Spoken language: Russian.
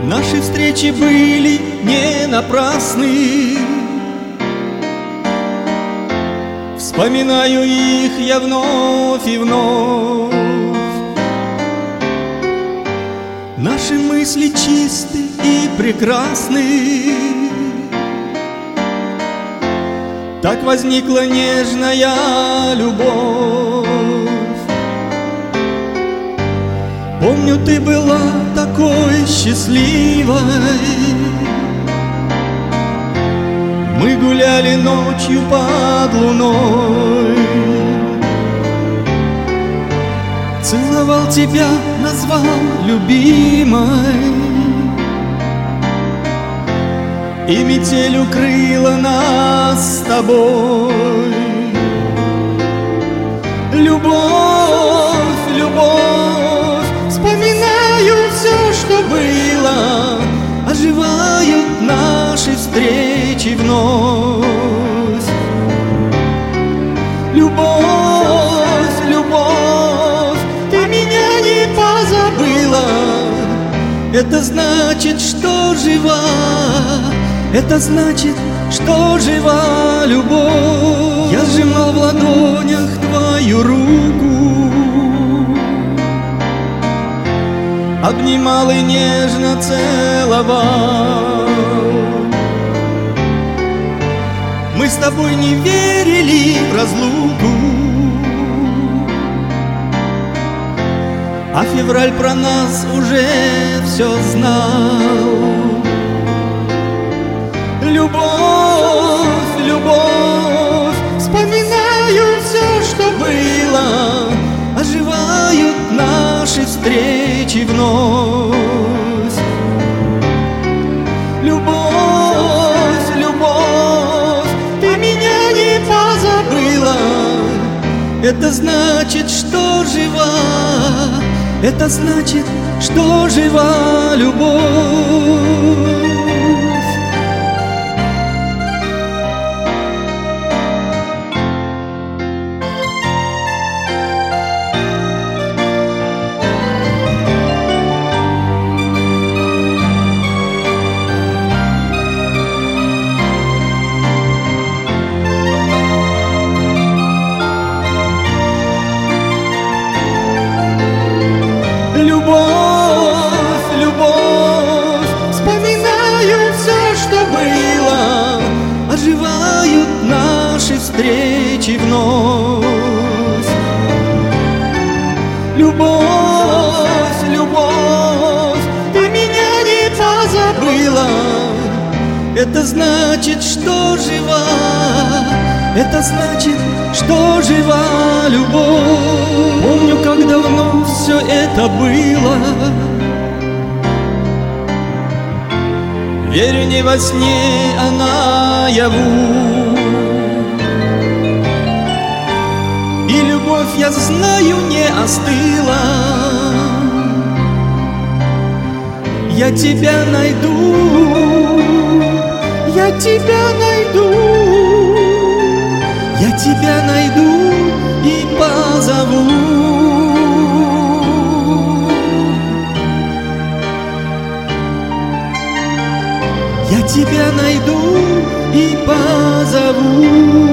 Наши встречи были не напрасны. Вспоминаю их я вновь и вновь. Наши мысли чисты и прекрасны. Так возникла нежная любовь. Помню, ты была такой счастливой. Мы гуляли ночью под луной. Целовал тебя, назвал любимой. И метель укрыла нас с тобой. Любовь, любовь, вспоминаю все, что было. Оживают наши встречи вновь. Любовь, любовь, ты меня не позабыла. Это значит, что жива. Это значит, что жива любовь. Я сжимал в ладонях твою руку, обнимал и нежно целовал. Мы с тобой не верили в разлуку, а февраль про нас уже все знал. Любовь, любовь, вспоминаю все, что было. Оживают наши встречи вновь. Любовь, любовь, ты меня не позабыла. Это значит, что жива. Это значит, что жива любовь. Любовь, любовь, вспоминаю все, что было. Оживают наши встречи вновь. Любовь, любовь, ты меня не позабыла. Это значит, что жива. Это значит, что жива любовь. Помню, как давно все это было. Верю, не во сне, а наяву. И любовь, я знаю, не остыла. Я тебя найду. Я тебя найду. Я тебя найду и позову. Я тебя найду и позову.